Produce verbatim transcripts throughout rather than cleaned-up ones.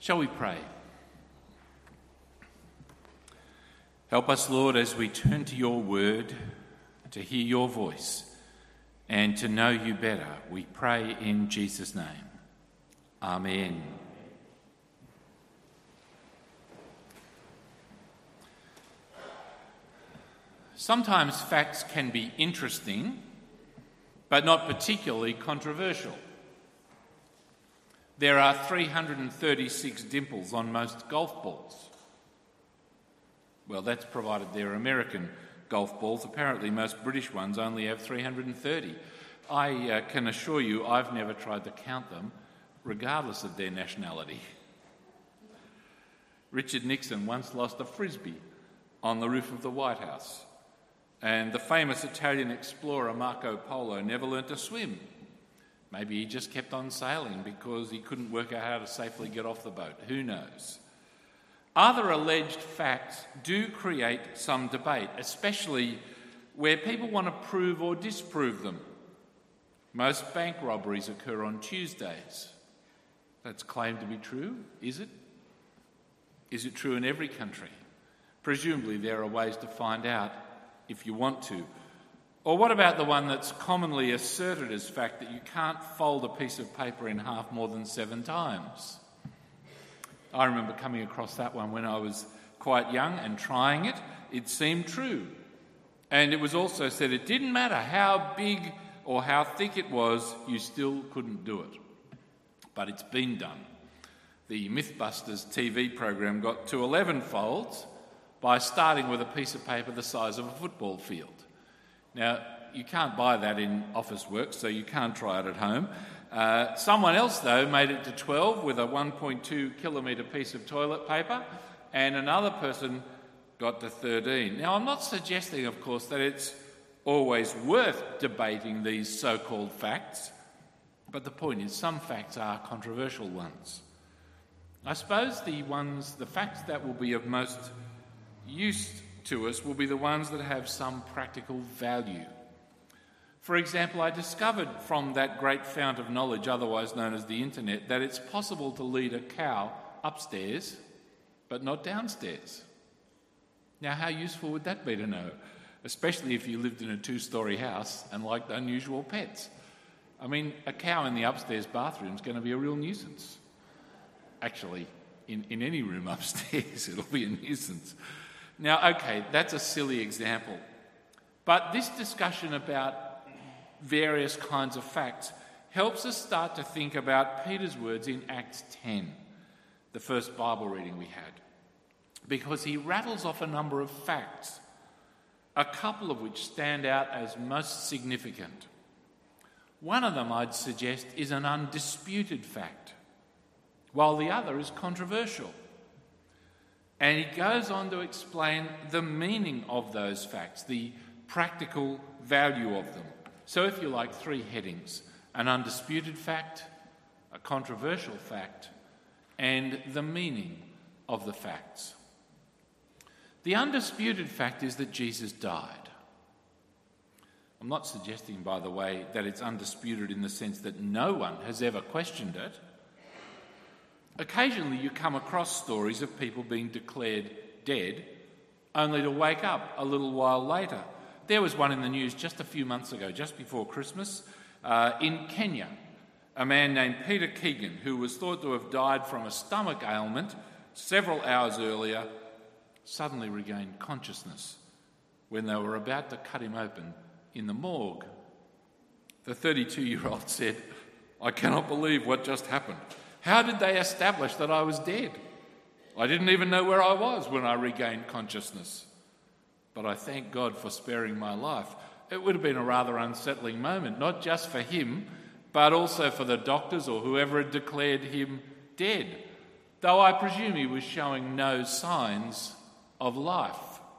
Shall we pray? Help us, Lord, as we turn to your word, to hear your voice and to know you better. We pray in Jesus' name. Amen. Sometimes facts can be interesting, but not particularly controversial. There are three hundred thirty-six dimples on most golf balls. Well, that's provided they're American golf balls. Apparently most British ones only have three hundred thirty. I uh, can assure you I've never tried to count them, regardless of their nationality. Richard Nixon once lost a frisbee on the roof of the White House, and the famous Italian explorer Marco Polo never learnt to swim. Maybe he just kept on sailing because he couldn't work out how to safely get off the boat. Who knows? Other alleged facts do create some debate, especially where people want to prove or disprove them. Most bank robberies occur on Tuesdays. That's claimed to be true, is it? Is it true in every country? Presumably there are ways to find out if you want to. Or what about the one that's commonly asserted as fact, that you can't fold a piece of paper in half more than seven times? I remember coming across that one when I was quite young and trying it. It seemed true. And it was also said it didn't matter how big or how thick it was, you still couldn't do it. But it's been done. The Mythbusters T V program got to eleven folds by starting with a piece of paper the size of a football field. Now, you can't buy that in Officeworks, so you can't try it at home. Uh, someone else, though, made it to twelve with a one point two kilometre piece of toilet paper, and another person got to thirteen. Now, I'm not suggesting, of course, that it's always worth debating these so-called facts, but the point is some facts are controversial ones. I suppose the ones, the facts that will be of most use to us will be the ones that have some practical value. For example, I discovered from that great fount of knowledge, otherwise known as the internet, that it's possible to lead a cow upstairs, but not downstairs. Now, how useful would that be to know? Especially if you lived in a two-storey house and liked unusual pets. I mean, a cow in the upstairs bathroom is going to be a real nuisance. Actually, in, in any room upstairs, it'll be a nuisance. Now, okay, that's a silly example. But this discussion about various kinds of facts helps us start to think about Peter's words in Acts ten, the first Bible reading we had, because he rattles off a number of facts, a couple of which stand out as most significant. One of them, I'd suggest, is an undisputed fact, while the other is controversial. And he goes on to explain the meaning of those facts, the practical value of them. So if you like, three headings: an undisputed fact, a controversial fact, and the meaning of the facts. The undisputed fact is that Jesus died. I'm not suggesting, by the way, that it's undisputed in the sense that no one has ever questioned it. Occasionally you come across stories of people being declared dead only to wake up a little while later. There was one in the news just a few months ago, just before Christmas, uh, in Kenya. A man named Peter Keegan, who was thought to have died from a stomach ailment several hours earlier, suddenly regained consciousness when they were about to cut him open in the morgue. The thirty-two-year-old said, "I cannot believe what just happened. How did they establish that I was dead? I didn't even know where I was when I regained consciousness. But I thank God for sparing my life." It would have been a rather unsettling moment, not just for him, but also for the doctors or whoever had declared him dead, though I presume he was showing no signs of life.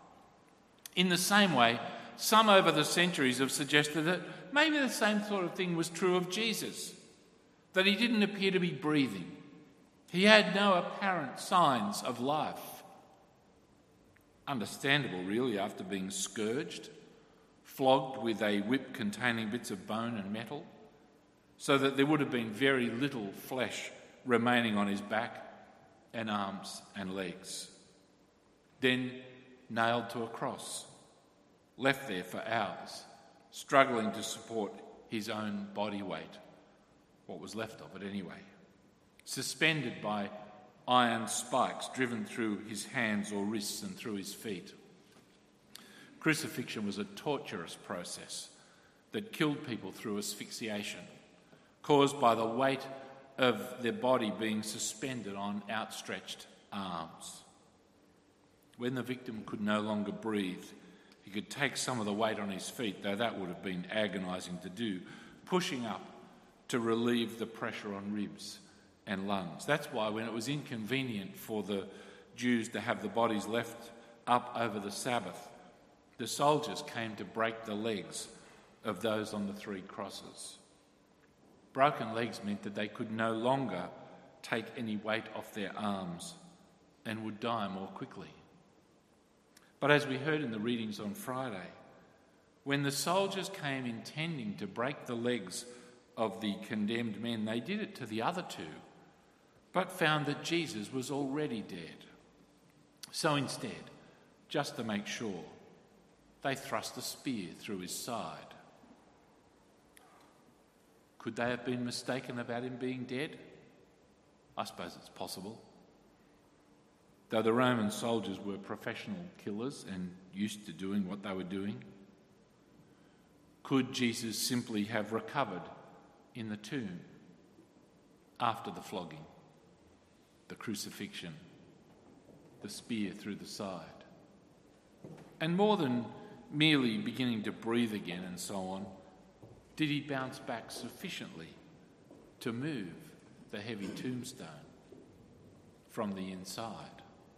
In the same way, some over the centuries have suggested that maybe the same sort of thing was true of Jesus, that he didn't appear to be breathing. He had no apparent signs of life. Understandable, really, after being scourged, flogged with a whip containing bits of bone and metal, so that there would have been very little flesh remaining on his back, and arms and legs. Then nailed to a cross, left there for hours, struggling to support his own body weight, what was left of it anyway. Suspended by iron spikes driven through his hands or wrists and through his feet. Crucifixion was a torturous process that killed people through asphyxiation, caused by the weight of their body being suspended on outstretched arms. When the victim could no longer breathe, he could take some of the weight on his feet, though that would have been agonising to do, pushing up to relieve the pressure on ribs and lungs. That's why when it was inconvenient for the Jews to have the bodies left up over the Sabbath, the soldiers came to break the legs of those on the three crosses. Broken legs meant that they could no longer take any weight off their arms and would die more quickly. But as we heard in the readings on Friday, when the soldiers came intending to break the legs of the condemned men, they did it to the other two, but found that Jesus was already dead. So instead, just to make sure, they thrust a spear through his side. Could they have been mistaken about him being dead? I suppose it's possible. Though the Roman soldiers were professional killers and used to doing what they were doing, could Jesus simply have recovered in the tomb after the flogging, the crucifixion, the spear through the side? And more than merely beginning to breathe again and so on, did he bounce back sufficiently to move the heavy tombstone from the inside?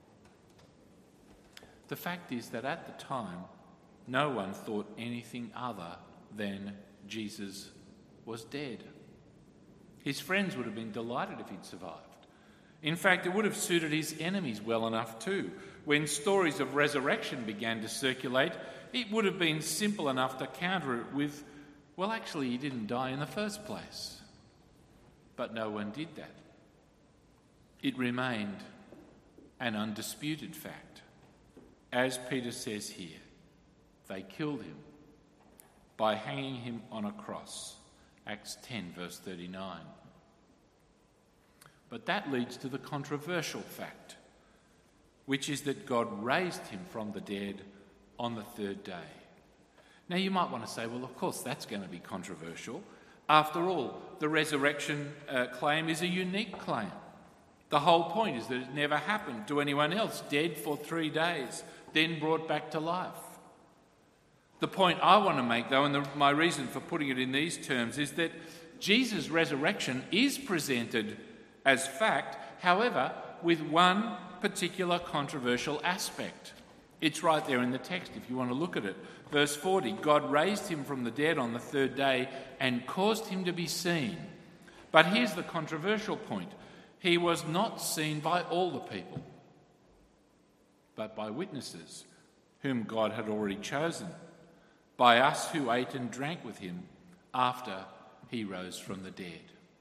The fact is that at the time, no one thought anything other than Jesus was dead. His friends would have been delighted if he'd survived. In fact, it would have suited his enemies well enough too. When stories of resurrection began to circulate, it would have been simple enough to counter it with, well, actually, he didn't die in the first place. But no one did that. It remained an undisputed fact. As Peter says here, they killed him by hanging him on a cross. Acts ten, verse thirty-nine. But that leads to the controversial fact, which is that God raised him from the dead on the third day. Now you might want to say, well, of course that's going to be controversial. After all, the resurrection uh, claim is a unique claim. The whole point is that it never happened to anyone else, dead for three days, then brought back to life. The point I want to make, though, and the, my reason for putting it in these terms, is that Jesus' resurrection is presented as fact, however, with one particular controversial aspect. It's right there in the text if you want to look at it. Verse forty, God raised him from the dead on the third day and caused him to be seen. But here's the controversial point. He was not seen by all the people, but by witnesses whom God had already chosen, by us who ate and drank with him after he rose from the dead.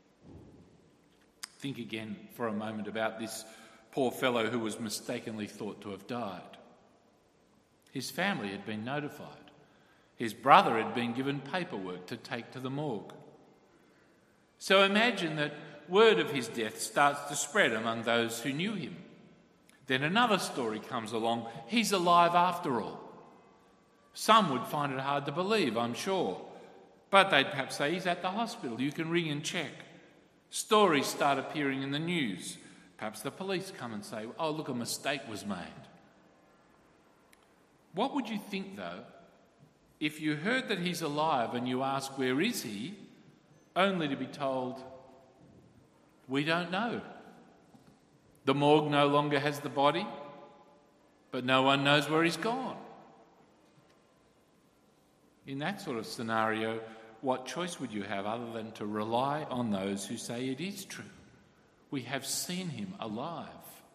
Think again for a moment about this poor fellow who was mistakenly thought to have died. His family had been notified. His brother had been given paperwork to take to the morgue. So imagine that word of his death starts to spread among those who knew him. Then another story comes along. He's alive after all. Some would find it hard to believe, I'm sure. But they'd perhaps say, he's at the hospital. You can ring and check. Stories start appearing in the news. Perhaps the police come and say, oh, look, a mistake was made. What would you think, though, if you heard that he's alive and you ask, where is he, only to be told, we don't know. The morgue no longer has the body, but no one knows where he's gone. In that sort of scenario, what choice would you have other than to rely on those who say it is true? We have seen him alive.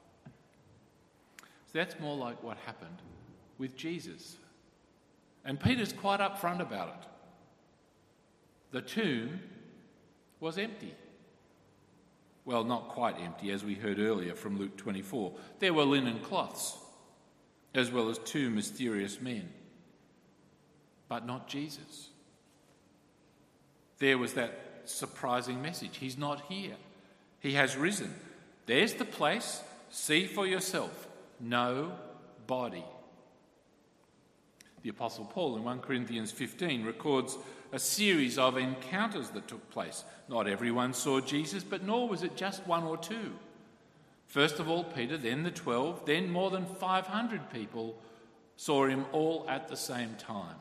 So that's more like what happened with Jesus. And Peter's quite upfront about it. The tomb was empty. Well, not quite empty, as we heard earlier from Luke twenty-four. There were linen cloths, as well as two mysterious men. But not Jesus. There was that surprising message. He's not here. He has risen. There's the place. See for yourself. No body. The Apostle Paul in First Corinthians fifteen records a series of encounters that took place. Not everyone saw Jesus, but nor was it just one or two. First of all, Peter, then the twelve, then more than five hundred people saw him all at the same time.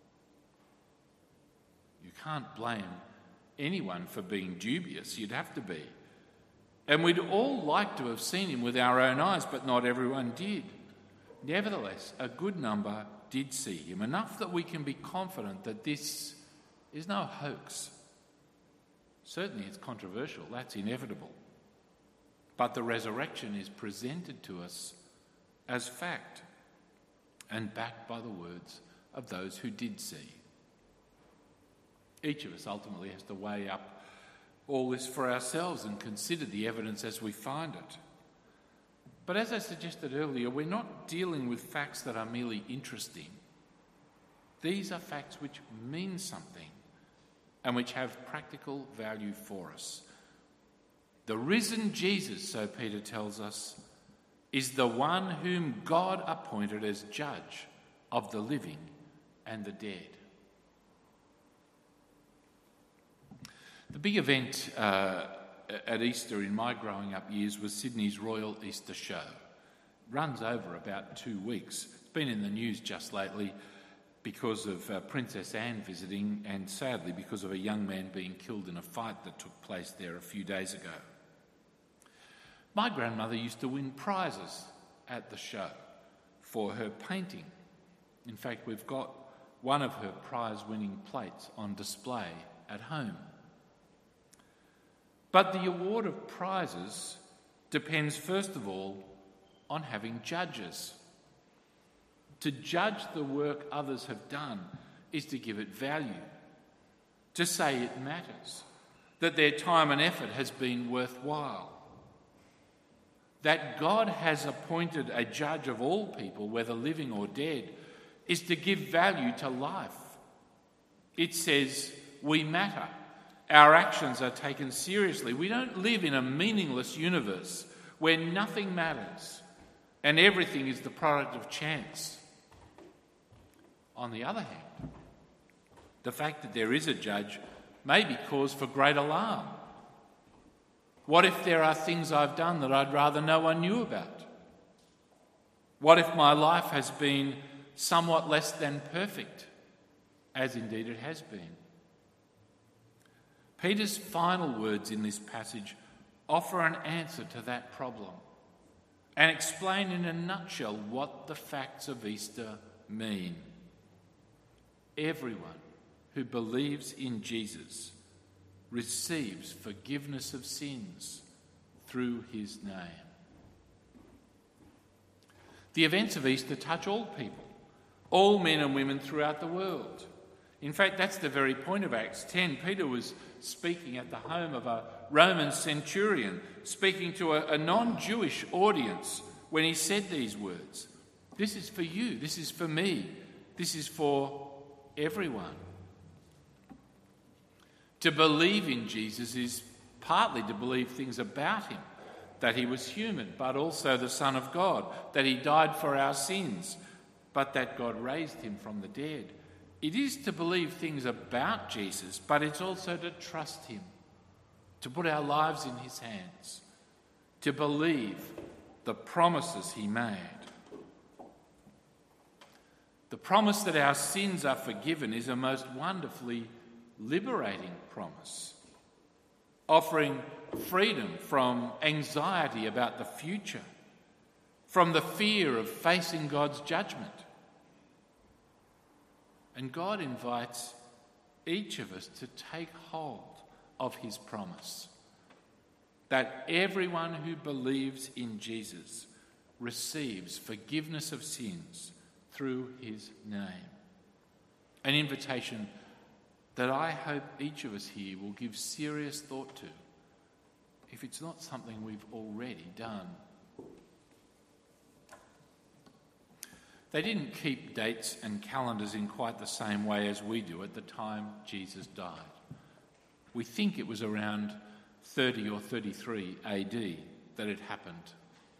You can't blame anyone for being dubious. You'd have to be. And we'd all like to have seen him with our own eyes, but not everyone did. Nevertheless, a good number did see him, enough that we can be confident that this is no hoax. Certainly it's controversial, that's inevitable. But the resurrection is presented to us as fact and backed by the words of those who did see. Each of us ultimately has to weigh up all this for ourselves and consider the evidence as we find it. But as I suggested earlier, we're not dealing with facts that are merely interesting. These are facts which mean something and which have practical value for us. The risen Jesus, so Peter tells us, is the one whom God appointed as judge of the living and the dead. The big event uh, at Easter in my growing up years was Sydney's Royal Easter Show. It runs over about two weeks. It's been in the news just lately because of uh, Princess Anne visiting and sadly because of a young man being killed in a fight that took place there a few days ago. My grandmother used to win prizes at the show for her painting. In fact, we've got one of her prize-winning plates on display at home. But the award of prizes depends first of all on having judges. To judge the work others have done is to give it value, to say it matters, that their time and effort has been worthwhile. That God has appointed a judge of all people, whether living or dead, is to give value to life. It says we matter. Our actions are taken seriously. We don't live in a meaningless universe where nothing matters and everything is the product of chance. On the other hand, the fact that there is a judge may be cause for great alarm. What if there are things I've done that I'd rather no one knew about? What if my life has been somewhat less than perfect, as indeed it has been? Peter's final words in this passage offer an answer to that problem and explain in a nutshell what the facts of Easter mean. Everyone who believes in Jesus receives forgiveness of sins through his name. The events of Easter touch all people, all men and women throughout the world. In fact, that's the very point of Acts ten. Peter was speaking at the home of a Roman centurion, speaking to a, a non-Jewish audience when he said these words. This is for you, this is for me, this is for everyone. To believe in Jesus is partly to believe things about him, that he was human, but also the Son of God, that he died for our sins, but that God raised him from the dead. It is to believe things about Jesus, but it's also to trust him, to put our lives in his hands, to believe the promises he made. The promise that our sins are forgiven is a most wonderfully liberating promise, offering freedom from anxiety about the future, from the fear of facing God's judgment. And God invites each of us to take hold of his promise that everyone who believes in Jesus receives forgiveness of sins through his name. An invitation that I hope each of us here will give serious thought to if it's not something we've already done? They didn't keep dates and calendars in quite the same way as we do at the time Jesus died. We think it was around thirty or thirty-three A D that it happened,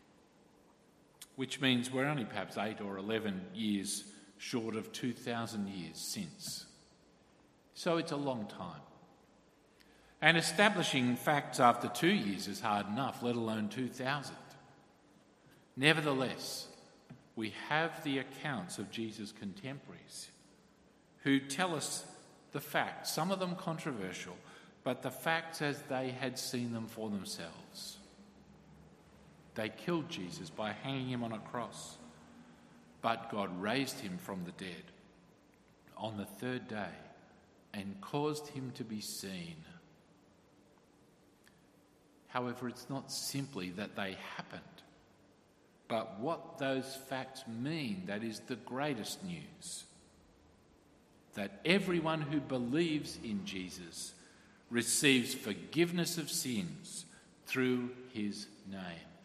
which means we're only perhaps eight or eleven years short of two thousand years since. So it's a long time. And establishing facts after two years is hard enough, let alone two thousand. Nevertheless, we have the accounts of Jesus' contemporaries who tell us the facts, some of them controversial, but the facts as they had seen them for themselves. They killed Jesus by hanging him on a cross, but God raised him from the dead on the third day and caused him to be seen. However, it's not simply that they happened, but what those facts mean that is the greatest news. That everyone who believes in Jesus receives forgiveness of sins through his name.